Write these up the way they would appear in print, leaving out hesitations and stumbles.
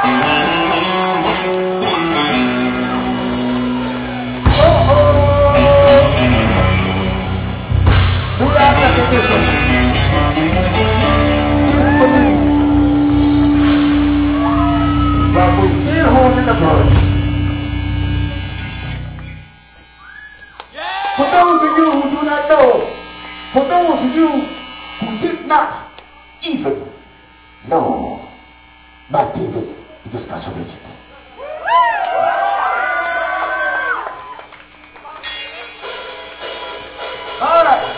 For those of you who do not know, for those of you who did not even know my David is a special agent. All right.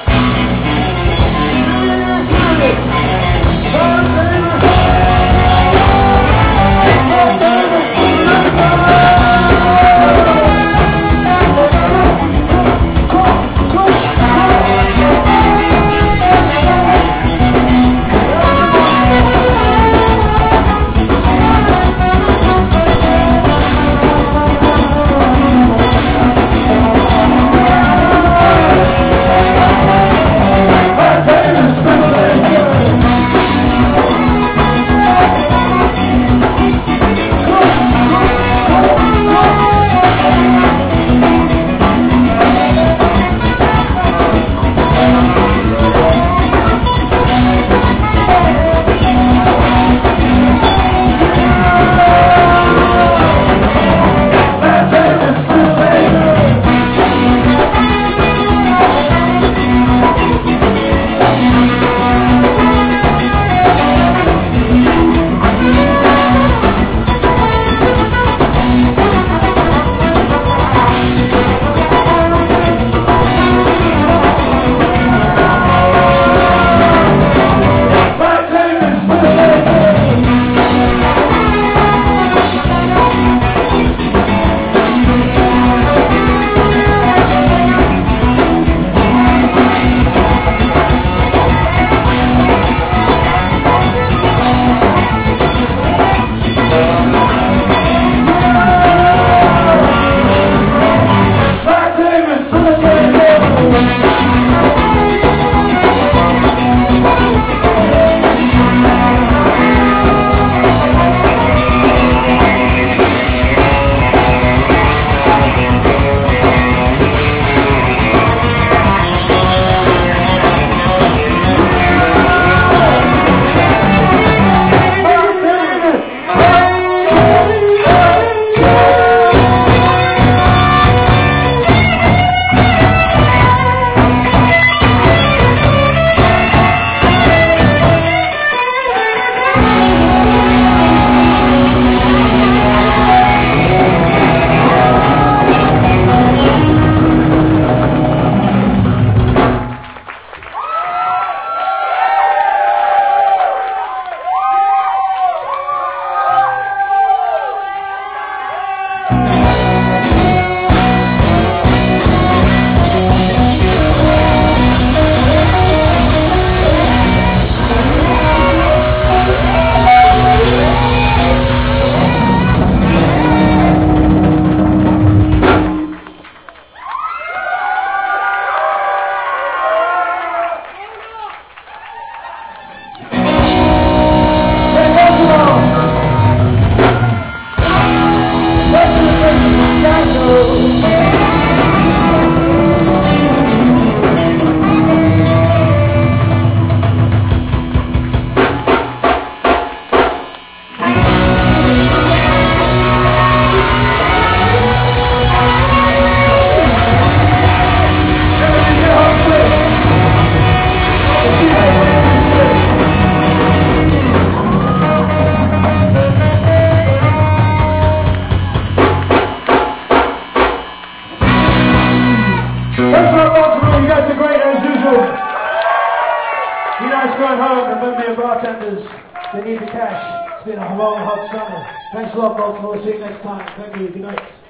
Bartenders, they need the cash. It's been a long, hot summer. Thanks a lot, Baltimore. See you next time. Thank you. Good night.